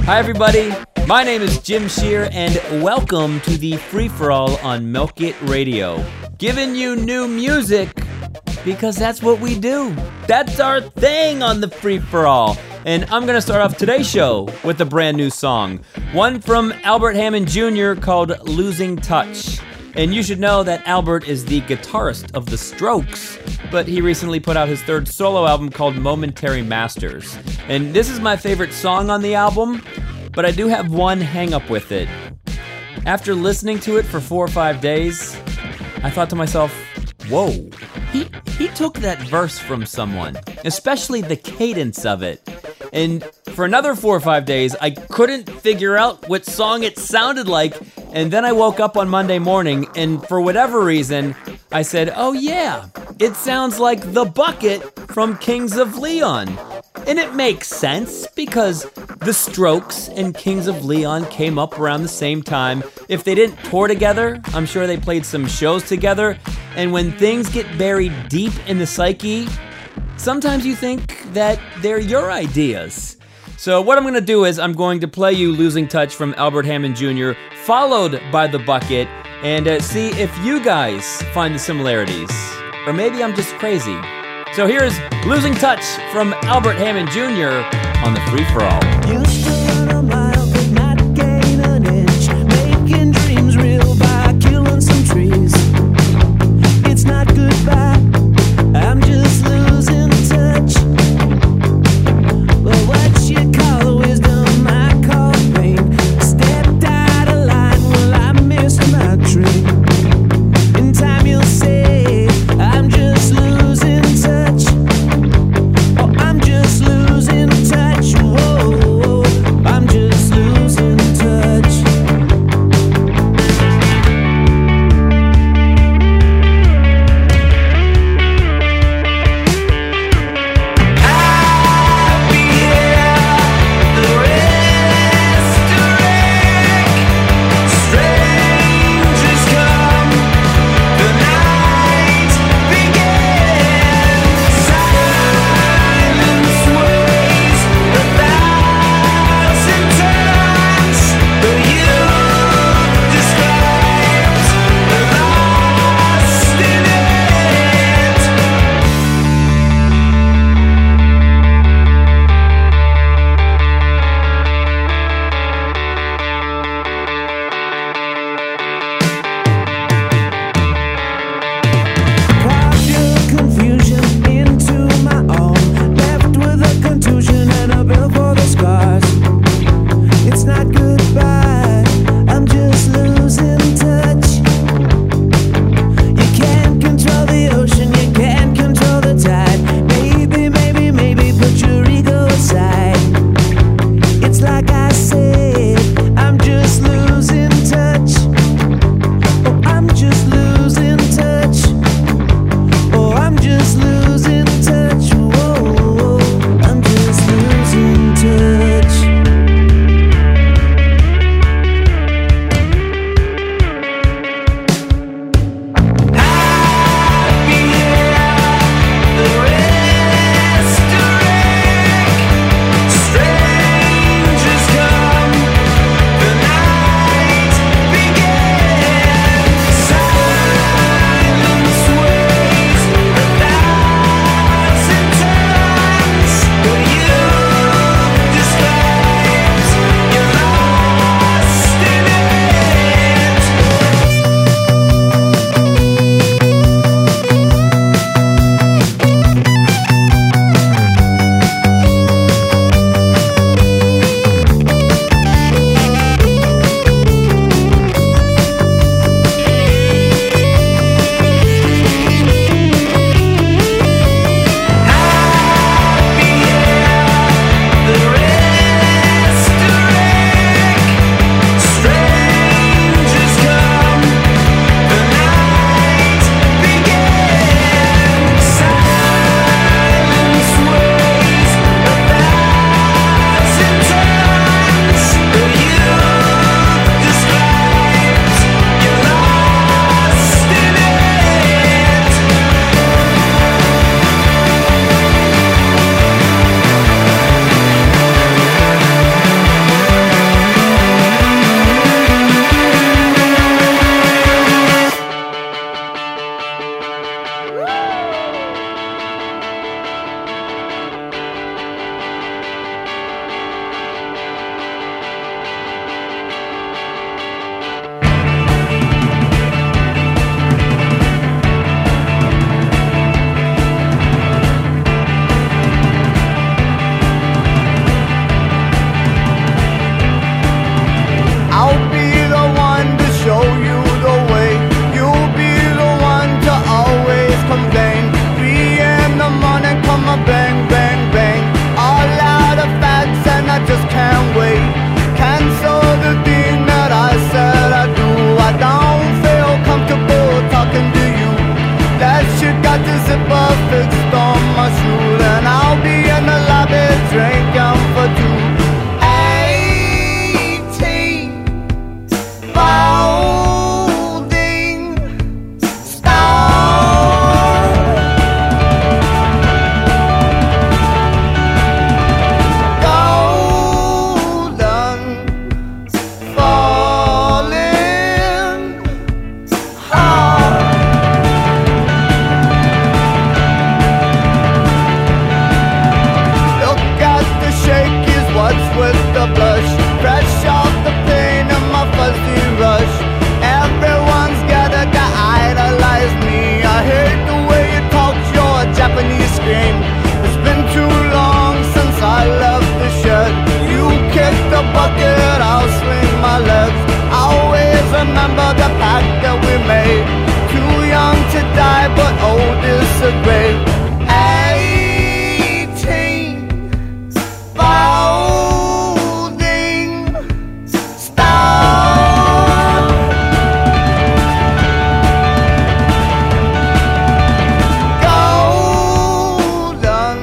Hi everybody, my name is Jim Shear and welcome to the Free-For-All on Milk It Radio. Giving you new music because that's what we do. That's our thing on the Free-For-All. And I'm going to start off today's show with a brand new song. One from Albert Hammond Jr. called Losing Touch. And you should know that Albert is the guitarist of The Strokes, but he recently put out his third solo album called Momentary Masters. And this is my favorite song on the album, but I do have one hang-up with it. After listening to it for 4 or 5 days, I thought to myself, whoa, he took that verse from someone, especially the cadence of it. And for another 4 or 5 days, I couldn't figure out what song it sounded like. And then I woke up on Monday morning, and for whatever reason, I said, oh yeah, it sounds like The Bucket from Kings of Leon. And it makes sense, because The Strokes and Kings of Leon came up around the same time. If they didn't tour together, I'm sure they played some shows together. And when things get buried deep in the psyche, sometimes you think that they're your ideas. So what I'm going to do is I'm going to play you Losing Touch from Albert Hammond Jr., followed by The Bucket, and see if you guys find the similarities. Or maybe I'm just crazy. So here's Losing Touch from Albert Hammond Jr. on the Free-For-All. Used to run a mile, could not gain an inch, making dreams real by killing some trees. It's not goodbye, I'm just losing touch. Well, what you call wisdom, I call pain. Stepped out of line, well, I missed my train. In time you'll say, I'm just losing touch. Oh, I'm just losing touch. Whoa. with the blush, fresh off the pain of my fuzzy rush. Everyone's gotta idolize me. I hate the way you talk your Japanese scream. It's been too long since I left the shed. You kick the bucket, I'll swing my legs. I always remember the pact that we made. Too young to die, but old is a grave. 18, folding star. Golden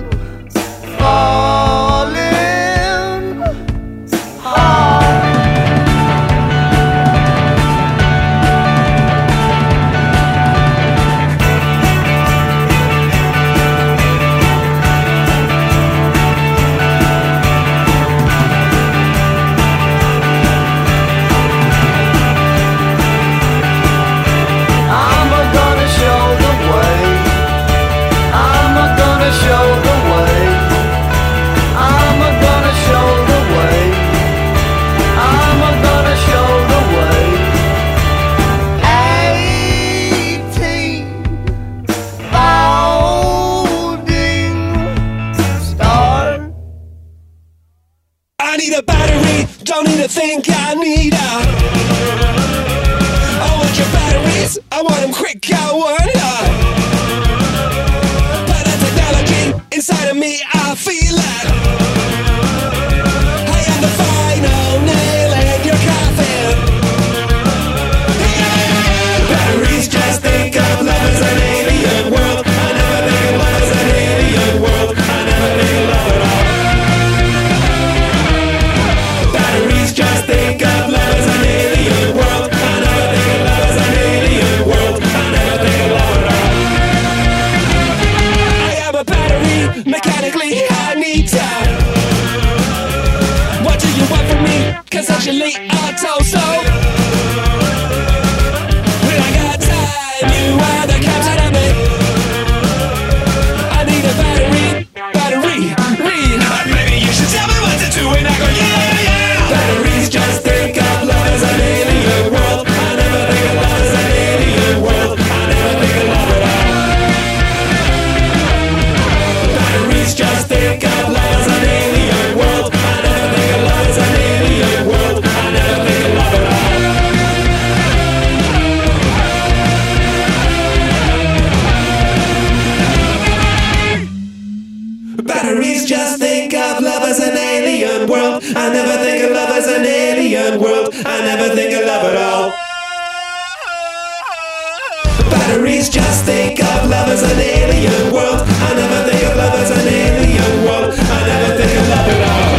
falling hard. I need a battery, don't need to think I need I want your batteries, I want them quick, I want but the technology inside of me, I feel it. I am the final nail in your coffin. Batteries, just think of love as an alien world. I never think of love as an alien world. I never think of love at all. Just think of love as an alien world. I never think of love as an alien world. I never think of love at all. I am a battery, mechanically I need time. What do you want from me? Conceptually auto so when I got time, you are the captain of me. I need a battery, maybe you should tell me what to do and I go yeah. Batteries, just think of love as an alien world. I never think of love as an alien world. I never think of love at all. Batteries, just think of love as an alien world. I never think of love as an alien world. I never think of love at all. Batteries, just think of love as an alien world. I never think of love as an alien world. I never think of love at all. Batteries, just think of love as an alien world. I never think of love as an alien world. I never think of love at all.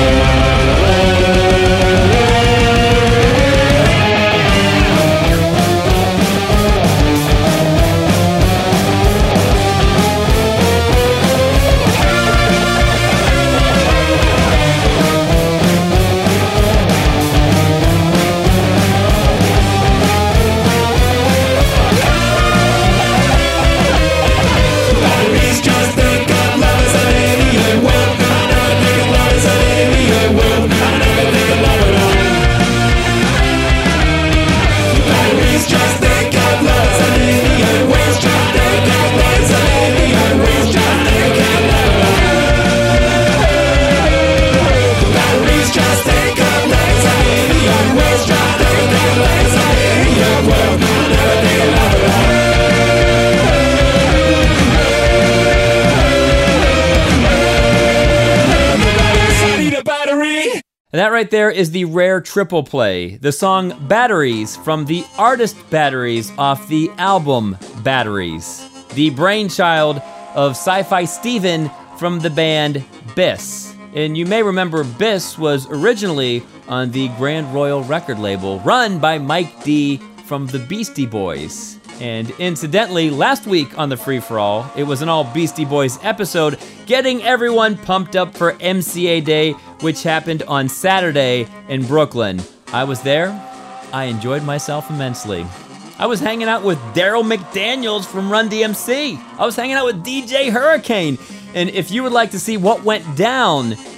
And that right there is the rare triple play, the song Batteries from the artist Batteries off the album Batteries, the brainchild of Sci-Fi Steven from the band Biss. And you may remember Biss was originally on the Grand Royal record label run by Mike D from the Beastie Boys. And incidentally, last week on the Free For All, it was an all Beastie Boys episode, getting everyone pumped up for MCA Day, which happened on Saturday in Brooklyn. I was there. I enjoyed myself immensely. I was hanging out with Daryl McDaniels from Run DMC. I was hanging out with DJ Hurricane. And if you would like to see what went down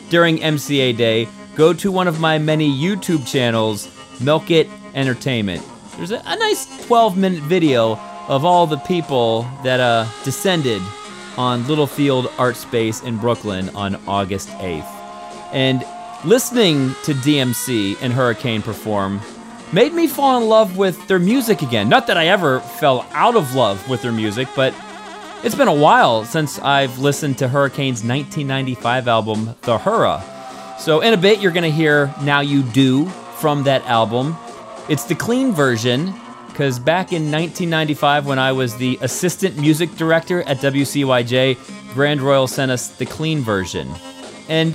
during MCA Day, go to one of my many YouTube channels, Milk It Entertainment. There's a nice 12-minute video of all the people that descended on Littlefield Art Space in Brooklyn on August 8th. And listening to DMC and Hurricane perform made me fall in love with their music again. Not that I ever fell out of love with their music, but it's been a while since I've listened to Hurricane's 1995 album, The Hurrah. So in a bit, you're going to hear Now You Do from that album. It's the clean version, because back in 1995, when I was the assistant music director at WCYJ, Grand Royal sent us the clean version. And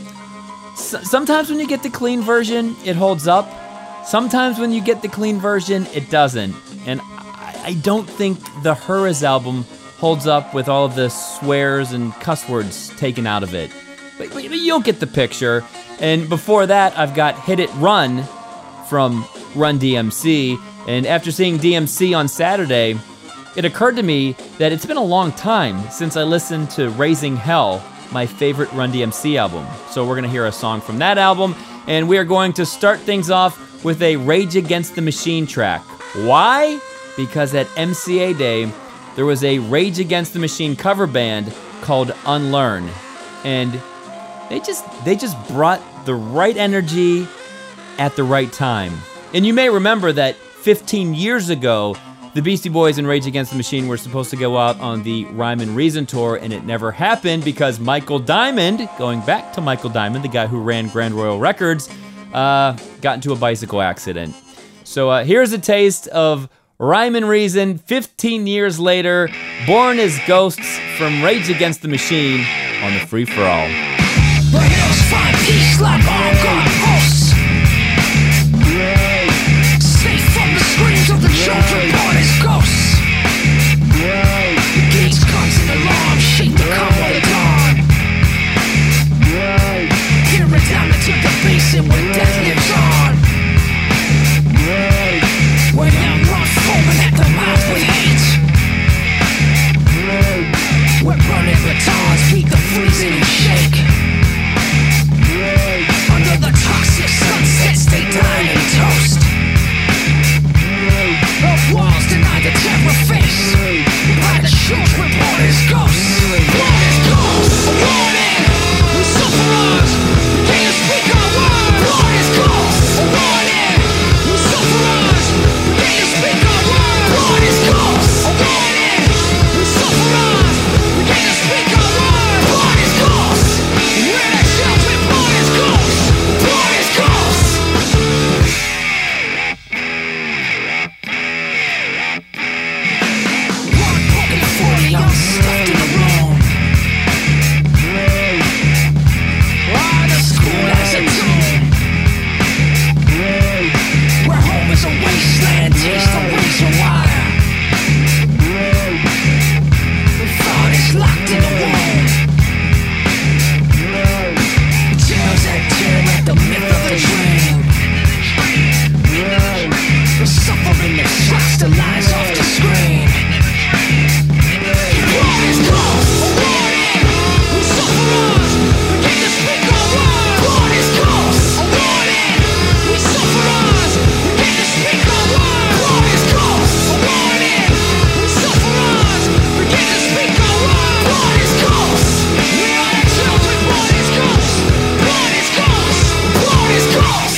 sometimes when you get the clean version, it holds up. Sometimes when you get the clean version, it doesn't. And I don't think the Hurrah's album holds up with all of the swears and cuss words taken out of it. But you'll get the picture. And before that, I've got Hit It Run from Run DMC. And after seeing DMC on Saturday, it occurred to me that it's been a long time since I listened to Raising Hell, my favorite Run DMC album. So we're going to hear a song from that album, and we are going to start things off with a Rage Against the Machine track. Why? Because at MCA Day, there was a Rage Against the Machine cover band called Unlearn, and they just brought the right energy at the right time. And you may remember that 15 years ago, the Beastie Boys and Rage Against the Machine were supposed to go out on the Rhyme and Reason tour, and it never happened because Michael Diamond, going back to Michael Diamond, the guy who ran Grand Royal Records, got into a bicycle accident. So here's a taste of Rhyme and Reason 15 years later, Born as Ghosts from Rage Against the Machine on the Free For All. The hills find peace like all gone hosts. Safe from the screams of the children born as ghosts. The gates, guns, and alarms shake the calm of the dawn. Hear it down into the basin where death lives on. Where young run foaming at the mouth with hate. Where burning batons beat the freezing and shake. Under the toxic sunsets they dine and toast. Earth walls deny the terror face. By the children born as ghosts. Born as ghosts. A warning. We sufferers. We can't speak our words. Born as ghosts. A warning. We sufferers. We can't speak our words. Born as ghosts. A warning. We sufferers. We can't speak our words. Born as ghosts. We're the children born as ghosts. Born as ghosts. One broken 40 unstuffed in a room. The school has a tomb. Where home is a wasteland, taste the razor wire. The thought is locked in a womb. Tales that tear at the myth of the dream. The suffering that tracks the lies off the screen. Born as ghosts, a warning. We sufferers, begin to speak our words. Born as ghosts, a warning. We sufferers, begin to speak our words. Born as ghosts, a warning. We sufferers, begin to speak our words. Born as ghosts, we are the children born as ghosts. Born as ghosts, born as ghosts.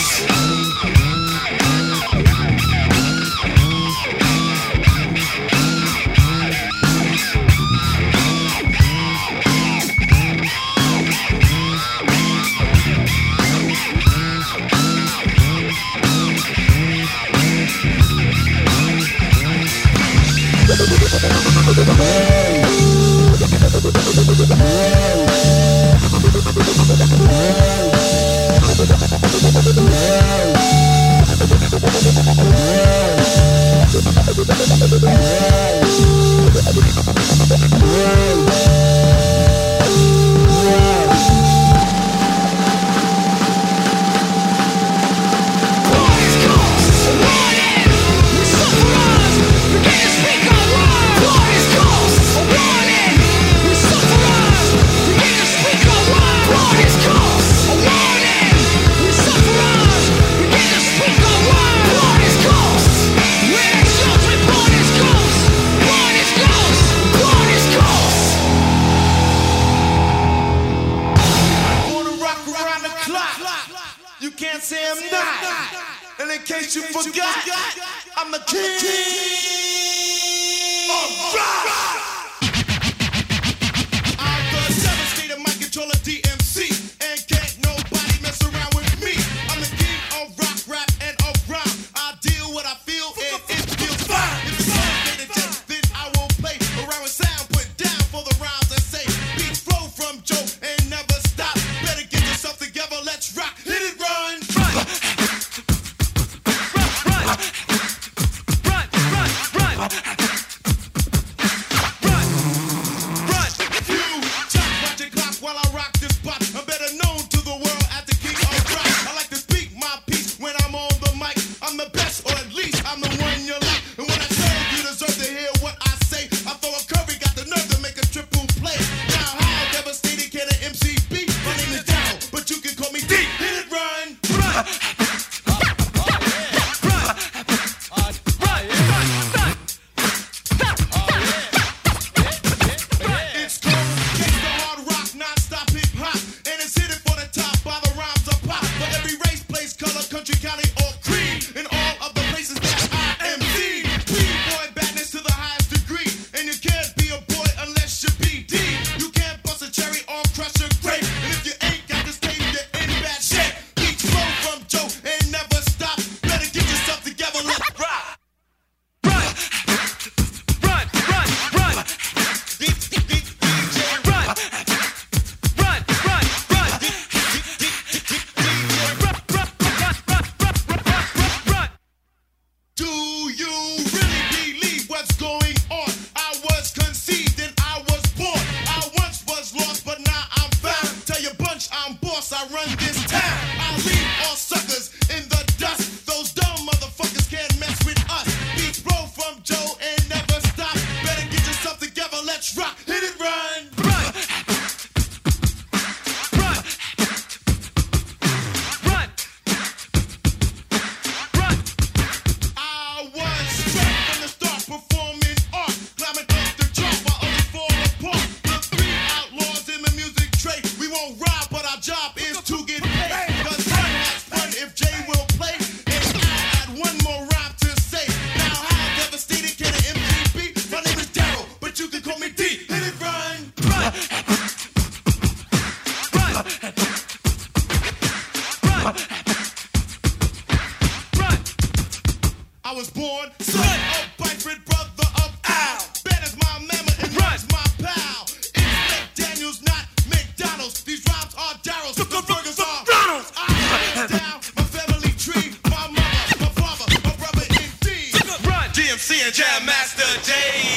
Born as ghosts. you can't say I'm not. And in case you forgot, I'm the king of rock. I'm the devastator, mic controller, DMC, and can't nobody mess around with me. I'm the king of rock, rap, and of rhyme. I deal what I feel, and it feels fine. If it's complicated, then I will play around with sound, put down for the rhymes I say. Beats flow from Joe and never stop. Better get yourself together, let's rock. Hit it, run. While I rock this spot, I'm better known to the world as the king of rock. I like to speak my piece when I'm on the mic. I'm the best, or at least I'm the one you like. And when I tell you deserve to hear what I say, I throw a curry, got the nerve to make a triple play. Now how devastating can an MC be? My name is Daryl, but you can call me D. Hit it, run, run. It's cold, gangsta hard rock, non-stop hip-hop, and it's hit it for the top by the rhymes of pop. For every race, place, color, country, county, or creed, in all of the places that I am seen. B-boy badness to the highest degree, and you can't be a boy unless you be D. You can't bust a cherry or crush a grape, and if you ain't got this game, you're in bad shape. Each flow from Joe and never stop. Better get yourself together, let's rock. Run, run, run, run. Do you really believe what's going on? I was conceived and I was born. I once was lost, but now I'm found. Tell your bunch I'm boss, I run this town. I leave all suckers in the dust. Those dumb motherfuckers can't mess with us. Beats blow from Joe and never stop. Better get yourself together, let's rock. Hit it, run, run, run, run, run. I was straight from the start, performing art, climbing up the chart while others fall apart. The three outlaws in the music trade. We won't rob, but our job is to get paid. 'Cause fun has fun if Jay will play. And I had one more rhyme to say. Now how devastating can an MC be? My name is Daryl, but you can call me D. Hit it, run, run, run, run, run. I was born son of Byford, brother of Al. Ben is my mama and Ryan's my pal. It's McDaniels, not McDonald's. These rhymes are Daryl's. The burgers are Ronald's. I hands down my family tree. My mother, my father, my brother indeed. Run. DMC and Jam Master J.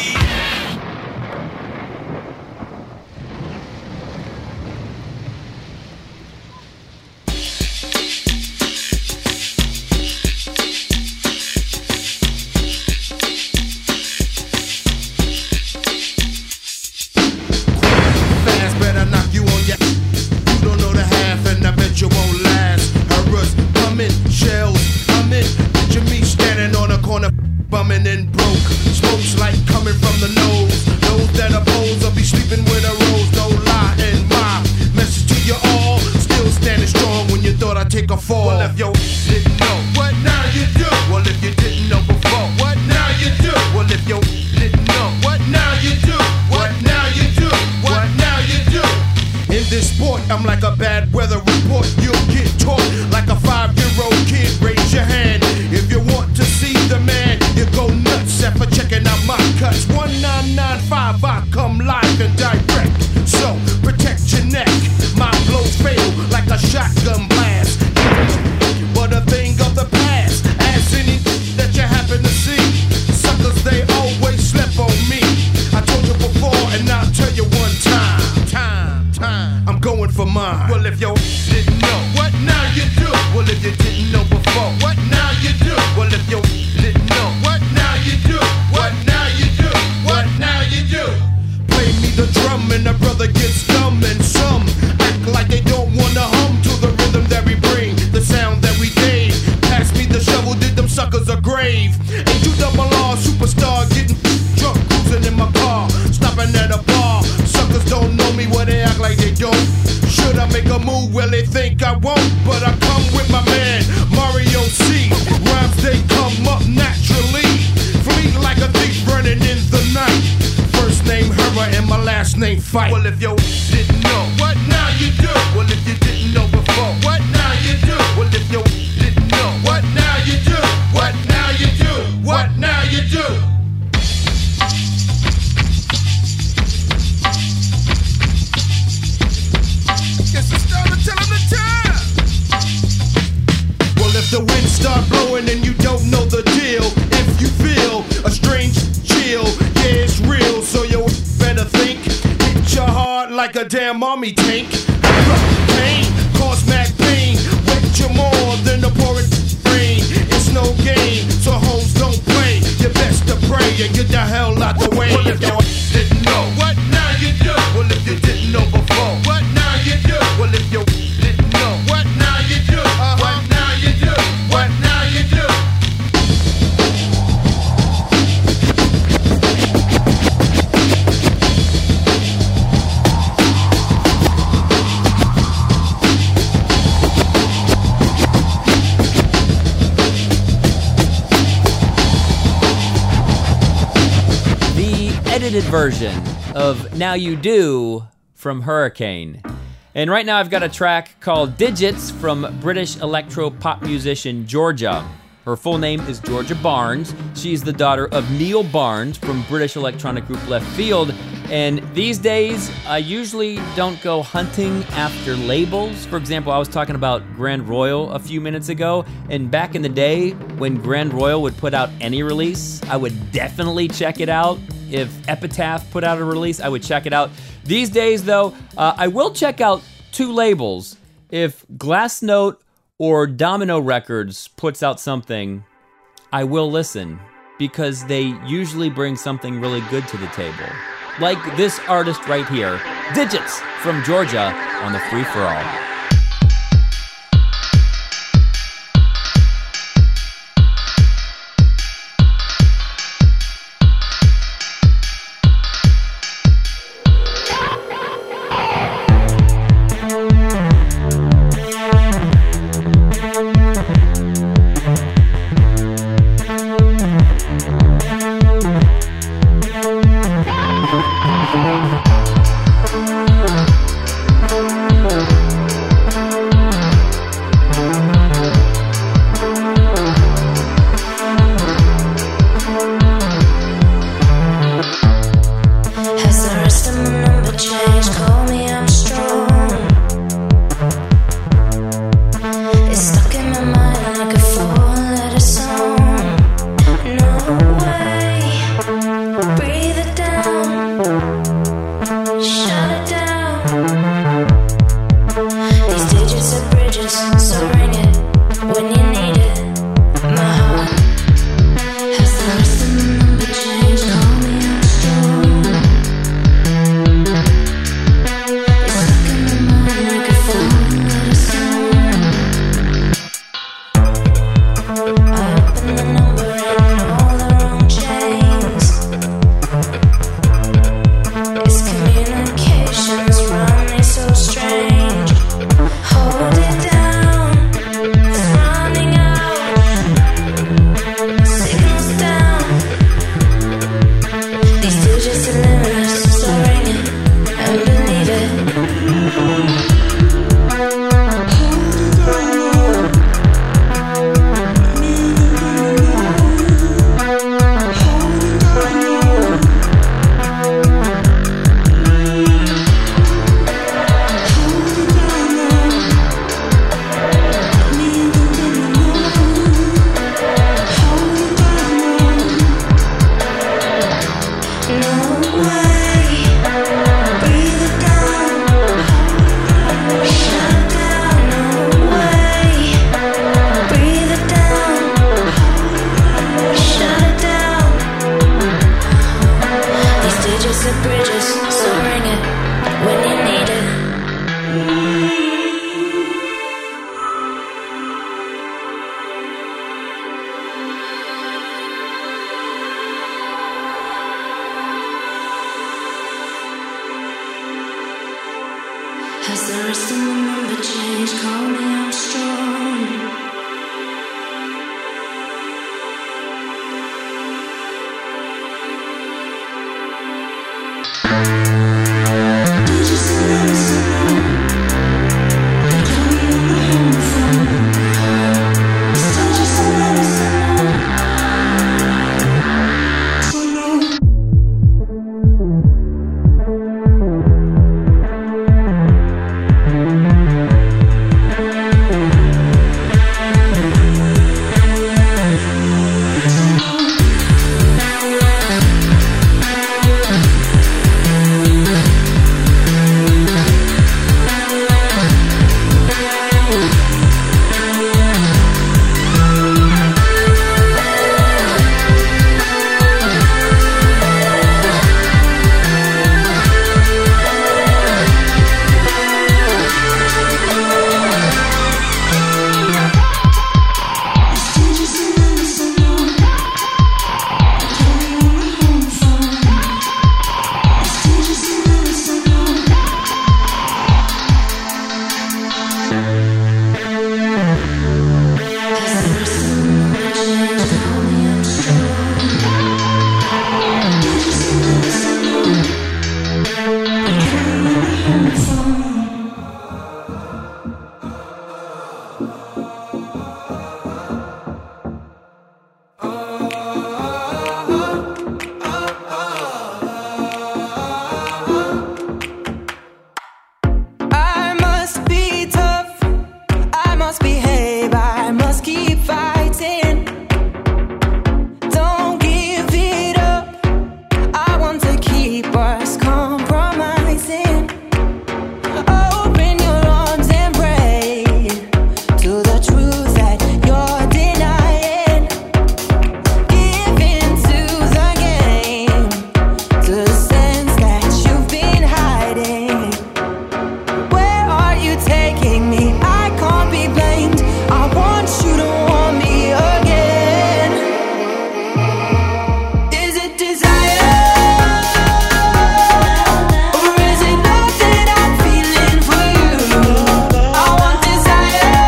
Fast, better knock you on your. You don't know the half, and I bet you won't last. Horrors coming, shells coming. Picture me standing on a corner, bumming and broke. Smoke's like coming from the nose. Those that oppose, I'll be sleeping with a rose. No lie, and my message to you all. Still standing strong when you thought I'd take a fall. Well, if you didn't know, what now you do? Well, if you didn't know before, what now you do? Well, if you didn't know, what now you do? What now you do? What now you do? In this sport, I'm like a bad weather report. You'll get taught like a 5-year-old kid. Raise your hand if you want to see the man. You go nuts after checking out my cuts. 1995, I come live and direct. So protect your neck. My blows fail like a shotgun blast. But a thing of the past. Ask any that you happen to see. Suckers, they always slept on me. I told you before, and I'll tell you one time. I'm going for mine. Well, if you're if you didn't know, what now you do? Well, if you didn't know before, what now you do? Well, if you didn't know, what now you do? What now you do? What now you do? Guess it's time to tell him the time. Well, if the wind start blowing and you don't know the deal, if you feel a strange chill, yeah, it's real, so you better think. Hit your heart like a damn army tank. Pain, cause mad pain. Wet you more than the pouring rain. It's no game, so hoes don't play. You best to pray and get the hell out the way. Well, if you didn't know, what now you do? Well, if you didn't know before, what now you do? Well, if you didn't know, what now you do? What now you do? What now you do? Edited version of Now You Do from Hurricane. And right now I've got a track called Digits from British electro pop musician Georgia. Her full name is Georgia Barnes. She's the daughter of Neil Barnes from British electronic group Left Field. And these days, I usually don't go hunting after labels. For example, I was talking about Grand Royal a few minutes ago, and back in the day, when Grand Royal would put out any release, I would definitely check it out. If Epitaph put out a release, I would check it out. These days, though, I will check out two labels. If Glassnote or Domino Records puts out something, I will listen, because they usually bring something really good to the table. Like this artist right here, Digits from Georgia on the Free For All. Communications run me so strange. Hold it down. I must be tough, I must behave, I must keep fighting. Don't give it up, I want to keep us compromising. Open your arms and pray to the truth that you're denying. Give into the game, to the sense that you've been hiding. Where are you taking me? I can't be blamed. I want you to want me again. Is it desire? Or is it love that I'm feeling for you? I want desire,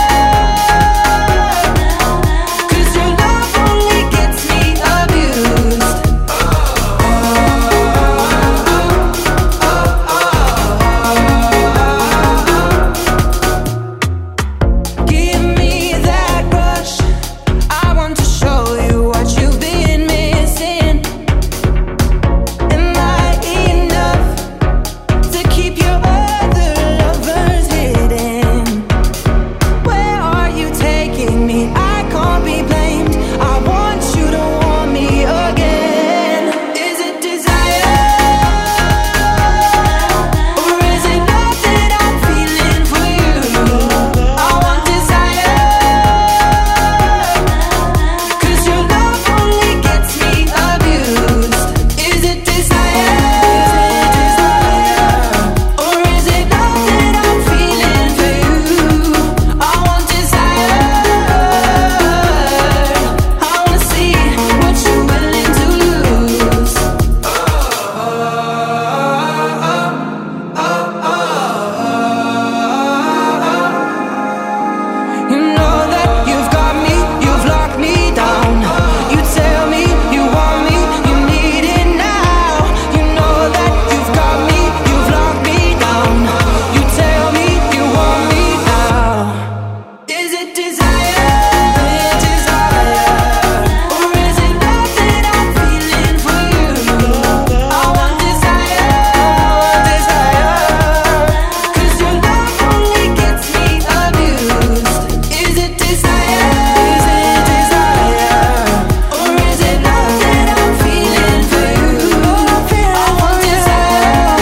'cause your love only gets me abused. Give me that rush. I want to show you what you've been missing. Am I enough to keep your other lovers hidden? Where are you taking me? I can't be blamed. I want you to want me again. Is it desire? Or is it love that I'm feeling for you? I want desire, 'cause your love only gets me abused. Is it desire? Or is it love that I'm feeling for you? I want desire, I wanna see what you're willing to lose. You know that you've got me, you've locked me down. You tell me you want me, you need it now. You know that you've got me, you've locked me down. You tell me you want me now. Is it desire? Or is it love that I'm feeling for you? I want desire, 'cause your love only gets me abused. Is it desire? Or is it love that I'm feeling for you? I want desire,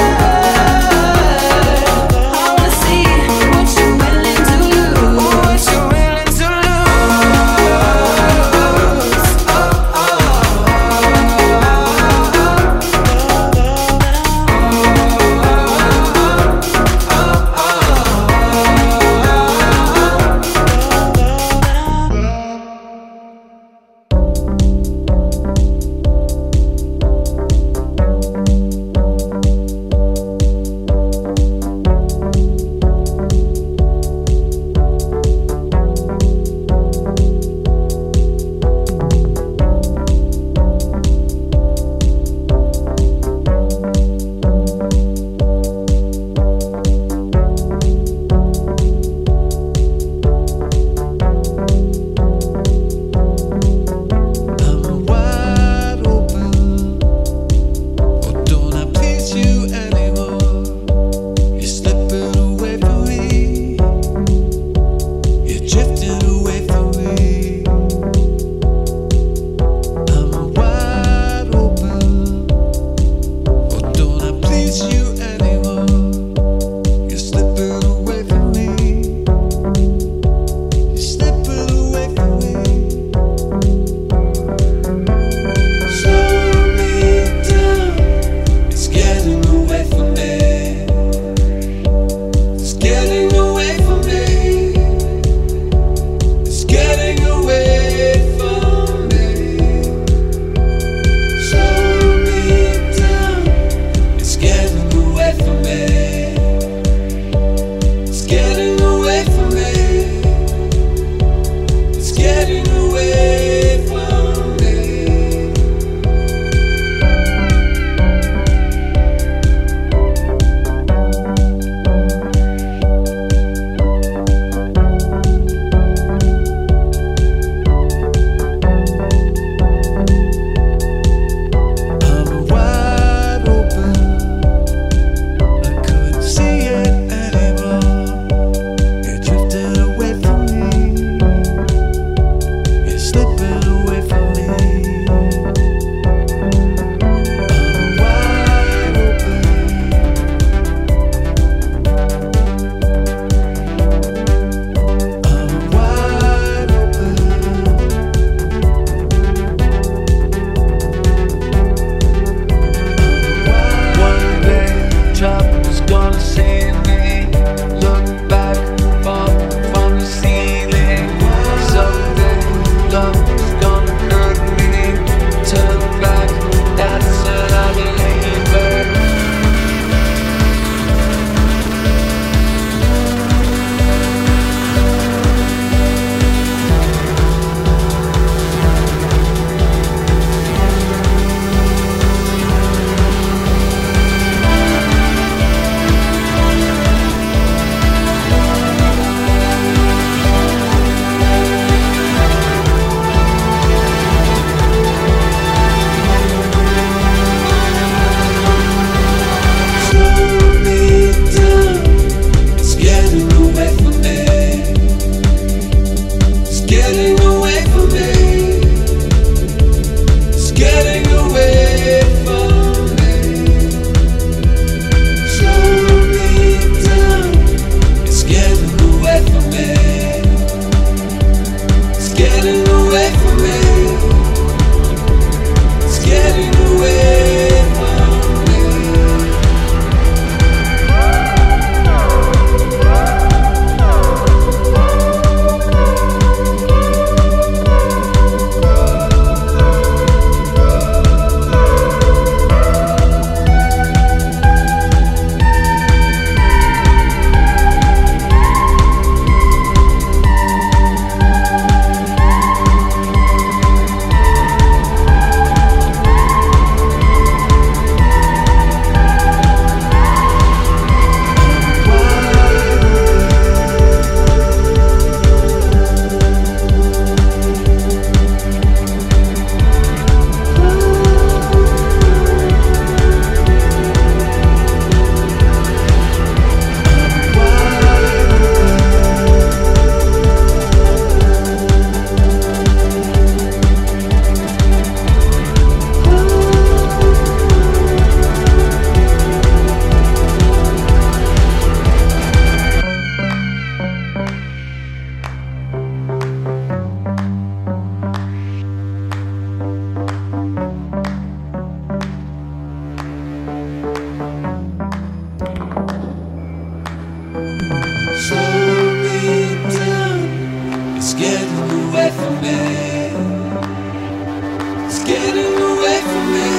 I wanna see what you're willing to lose. What you're willing to lose. getting away from me. It's getting away from me. Slow me down. It's getting away from me. It's getting away from me. It's getting away from me. Slow me down. It's getting away from me. It's getting away from me.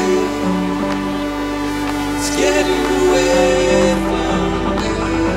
It's getting away from me.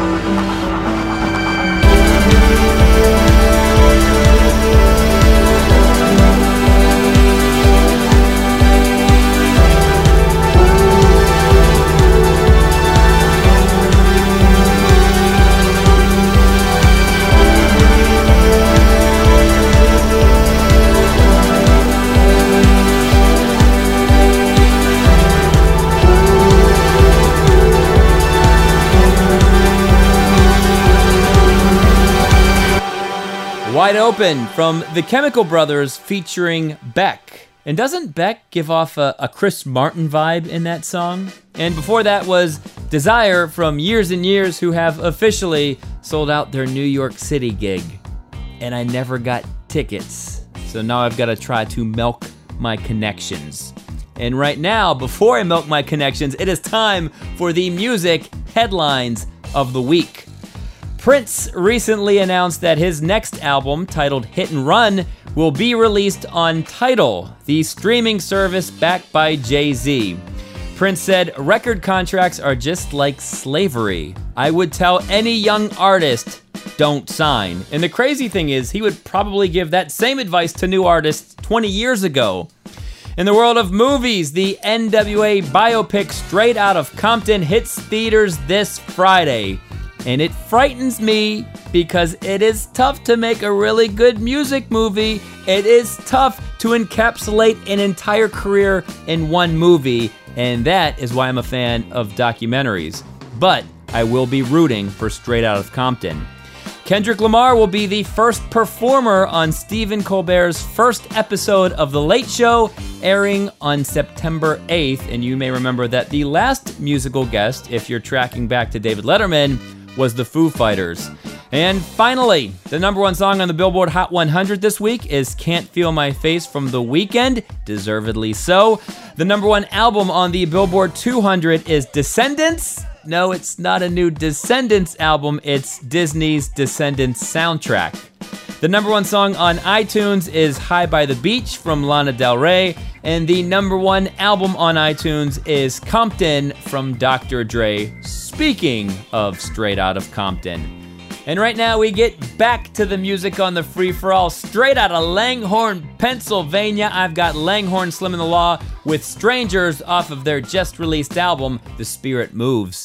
Wide Open from The Chemical Brothers featuring Beck. And doesn't Beck give off a Chris Martin vibe in that song? And before that was Desire from Years and Years, who have officially sold out their New York City gig. And I never got tickets. So now I've got to try to milk my connections. And right now, before I milk my connections, it is time for the music headlines of the week. Prince recently announced that his next album, titled Hit and Run, will be released on Tidal, the streaming service backed by Jay-Z. Prince said, "Record contracts are just like slavery. I would tell any young artist, don't sign." And the crazy thing is, he would probably give that same advice to new artists 20 years ago. In the world of movies, the NWA biopic Straight Outta Compton hits theaters this Friday. And it frightens me because it is tough to make a really good music movie. It is tough to encapsulate an entire career in one movie, and that is why I'm a fan of documentaries. But I will be rooting for Straight Outta Compton. Kendrick Lamar will be the first performer on Stephen Colbert's first episode of The Late Show, airing on September 8th. And you may remember that the last musical guest, if you're tracking back to David Letterman, was the Foo Fighters. And finally, the number one song on the Billboard Hot 100 this week is Can't Feel My Face from The Weeknd, deservedly so. The number one album on the Billboard 200 is Descendants. No, it's not a new Descendants album, it's Disney's Descendants soundtrack. The number one song on iTunes is High by the Beach from Lana Del Rey, and the number one album on iTunes is Compton from Dr. Dre, speaking of Straight Outta Compton. And right now we get back to the music on the free-for-all, straight out of Langhorne, Pennsylvania. I've got Langhorne Slim and the Law with Strangers off of their just-released album, The Spirit Moves.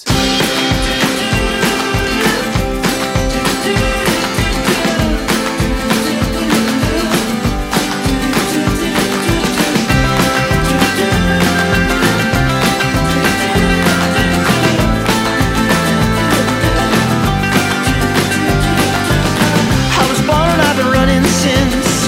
I was born, I've been running since.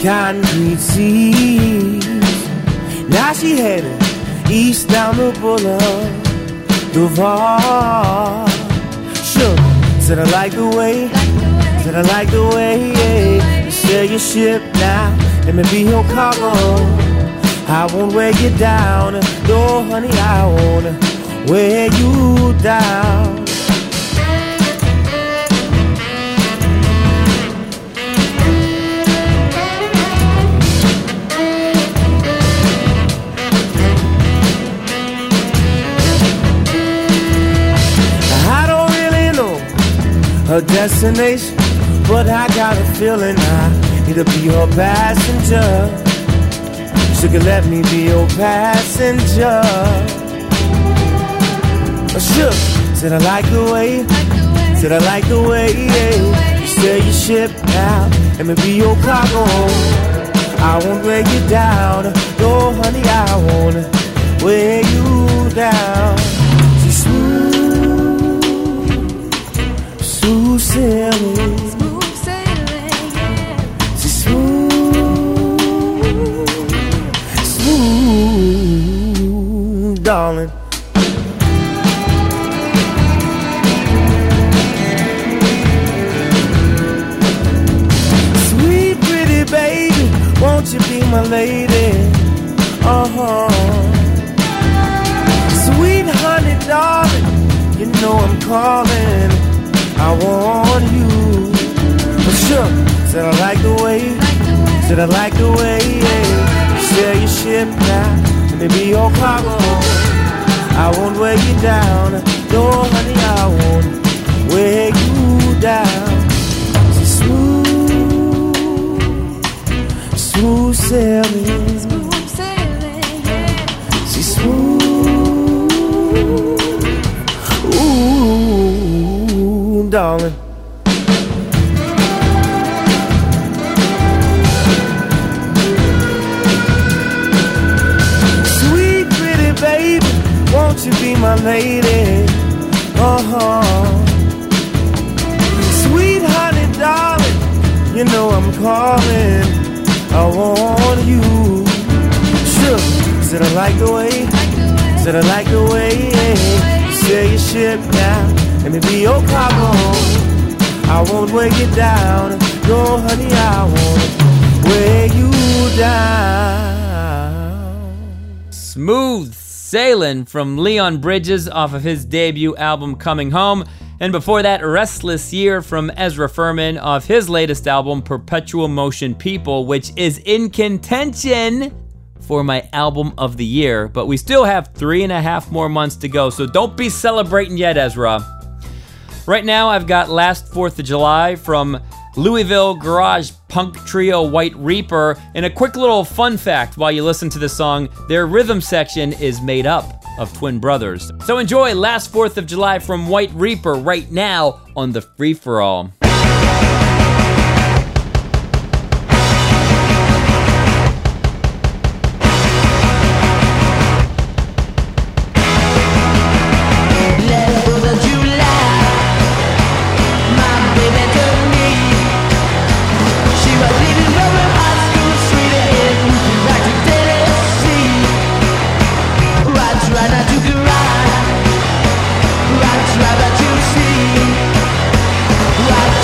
concrete seas. Now she headed east down the boulevard. Sure, said I like the way, said I like the way, yeah. You sail your ship now, let me be your cargo. I won't wear you down, no honey, I won't wear you down. Her destination, but I got a feeling I need to be her passenger. She could let me be your passenger. Sure, said I like the way, said I like the way, yeah. You sail your ship now, let me be your cargo. I won't wear you down, no honey, I won't wear you down. She's smooth sailing, Smooth sailing, yeah. she's smooth, darling. Sweet pretty baby, won't you be my lady? Sweet honey darling, you know I'm calling. I want you. But sure, said I like the way, said I like the way, yeah. You sail your ship now, let me be your cargo. I won't wear you down, no honey, I won't wear you down. She's smooth, smooth sailing, Smooth sailing, yeah. she's smooth, ooh, darling. Sweet pretty baby, won't you be my lady? Sweet honey darling, you know I'm calling. I want you. Sure, said I like the way, said I like the way, yeah. You sail your ship now, let me be your cargo. I won't wear you down, no honey, I won't wear you down. Smooth Sailing from Leon Bridges off of his debut album Coming Home. And before that, Restless Year from Ezra Furman off his latest album Perpetual Motion People, which is in contention for my album of the year. But we still have 3.5 more months to go, so don't be celebrating yet, Ezra. Right now, I've got Last 4th of July from Louisville garage punk trio White Reaper. And a quick little fun fact while you listen to the song, their rhythm section is made up of twin brothers. So enjoy Last 4th of July from White Reaper right now on the Free For All. Right,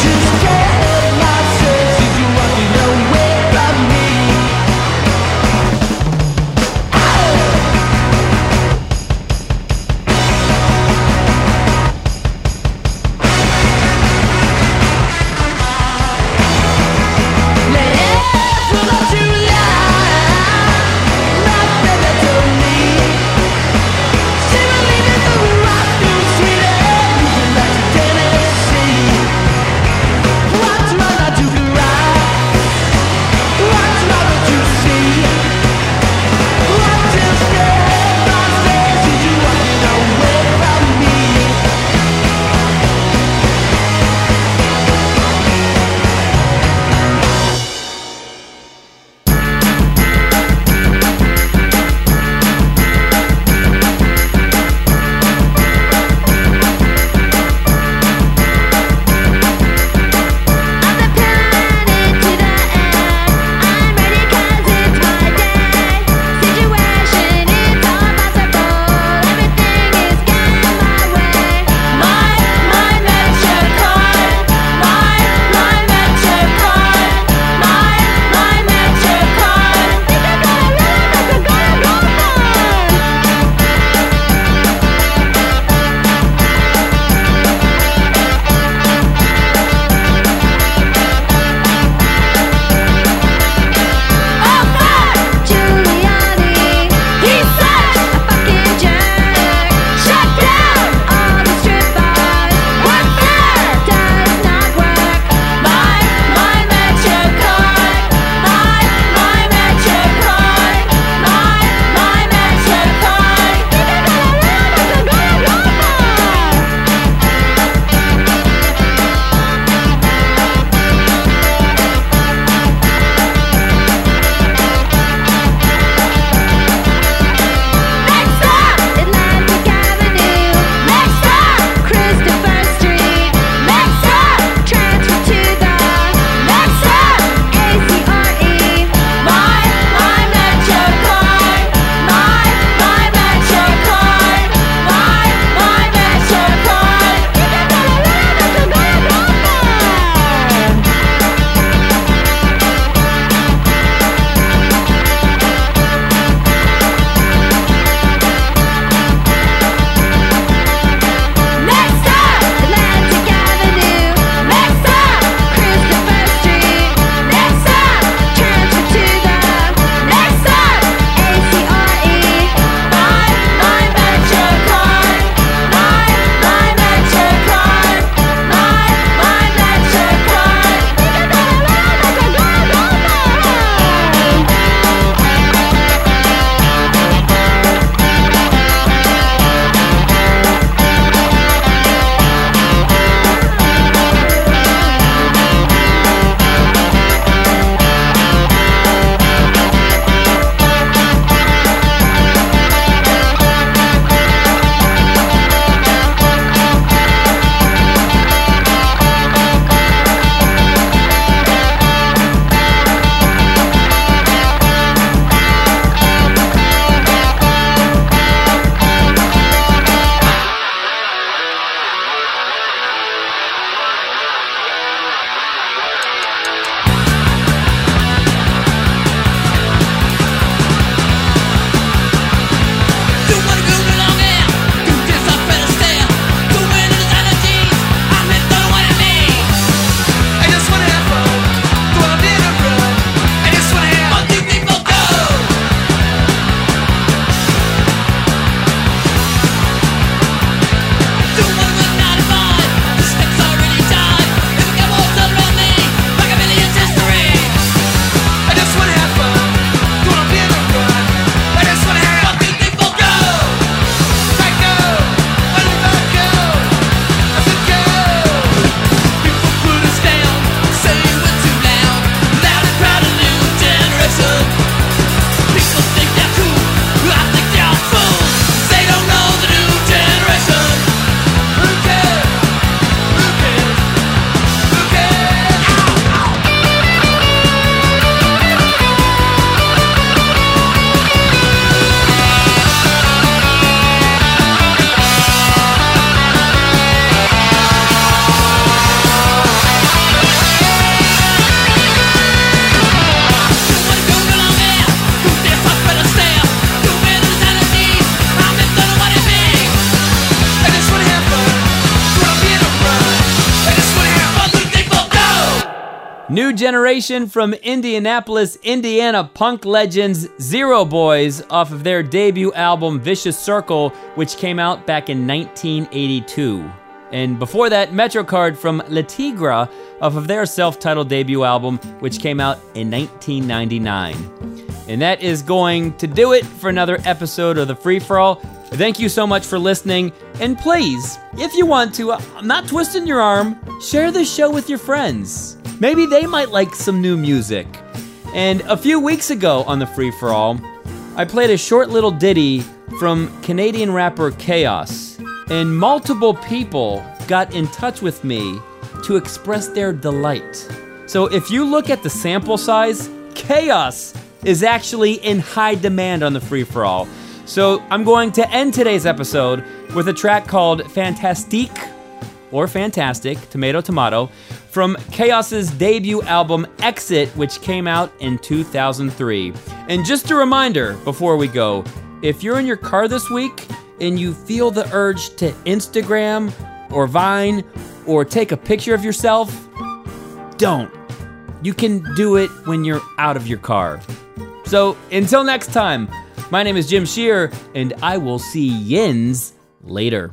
generation from Indianapolis, Indiana punk legends Zero Boys off of their debut album Vicious Circle, which came out back in 1982. And before that, MetroCard from Le Tigre off of their self-titled debut album, which came out in 1999. And that is going to do it for another episode of The Free-For-All. Thank you so much for listening. And please, if you want to, I'm not twisting your arm, share this show with your friends. Maybe they might like some new music. And a few weeks ago on The Free-For-All, I played a short little ditty from Canadian rapper Chaos. And multiple people got in touch with me to express their delight. So if you look at the sample size, Chaos is actually in high demand on The Free-For-All. So I'm going to end today's episode with a track called Fantastique, or Fantastic, Tomato Tomato, from Chaos's debut album Exit, which came out in 2003. And just a reminder before we go, if you're in your car this week and you feel the urge to Instagram or Vine or take a picture of yourself, don't. You can do it when you're out of your car. So until next time, my name is Jim Shear, and I will see yins later.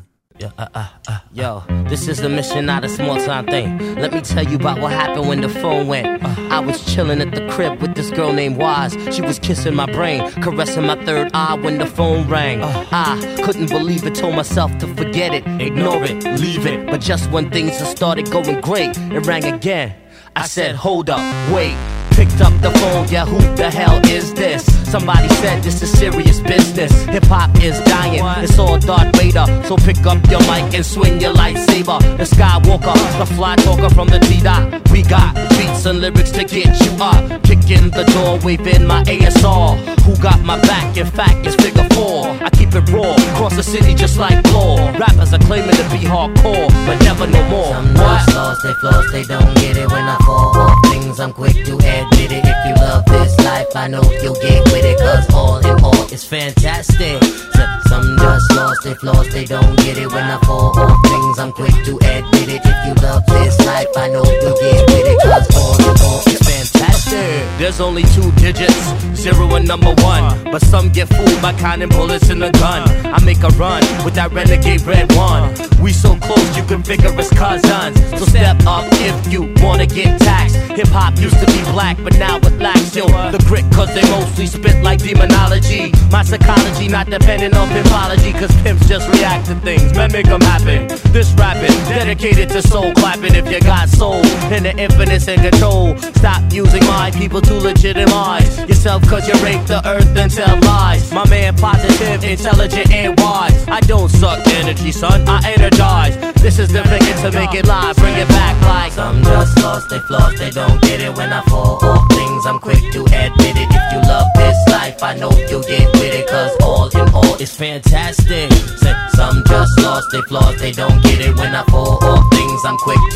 Yo, this is the mission, not a small time thing. Let me tell you about what happened when the phone went. I was chilling at the crib with this girl named Wise. She was kissing my brain, caressing my third eye when the phone rang. I couldn't believe it, told myself to forget it, ignore it, leave it. But just when things had started going great, it rang again. I said, hold up, wait. Picked up the phone, yeah, who the hell is this? Somebody said this is serious business. Hip-hop is dying, it's all Darth Vader. So pick up your mic and swing your lightsaber. The Skywalker, the fly talker from the T-Dot. We got beats and lyrics to get you up. Kicking the door, waving my ASR. Who got my back? In fact, it's figure 4. I keep it raw, cross the city just like law. Rappers are claiming to be hardcore, but never no more. Some just lost their flows, they don't get it when I fall off things. I'm quick to admit it. If you love this life, I know you'll get with it. Cause all in all, it's fantastic. Some just lost their flaws, they don't get it when I fall off things. I'm quick to admit it. If you love this life, I know you'll get with it. Cause all in all, it's fantastic. There's only 2 digits, 0 and number 1. But some get fooled by counting bullets in a gun. I make a run with that renegade red one. We so close you can figure it's cousins. So step up if you wanna get taxed. Hip-hop used to be black, but now it lacks the grit, cause they mostly spit like demonology. My psychology not dependent on pimpology, cause pimps just react to things, men make them happen. This rapping, dedicated to soul clapping. If you got soul and the infinite's in control, stop using my people to legitimize yourself, cause you rape the earth and tell lies. My man positive, intelligent and wise. I don't suck energy, son, I energize. This is the ticket to make it live, bring it back like some just lost their flaws, they don't get it when I fall off things. I'm quick to admit it. If you love this life, I know you'll get with it. Cause all in all, it's fantastic. Some just lost their flaws, they don't get it when I fall off things. I'm quick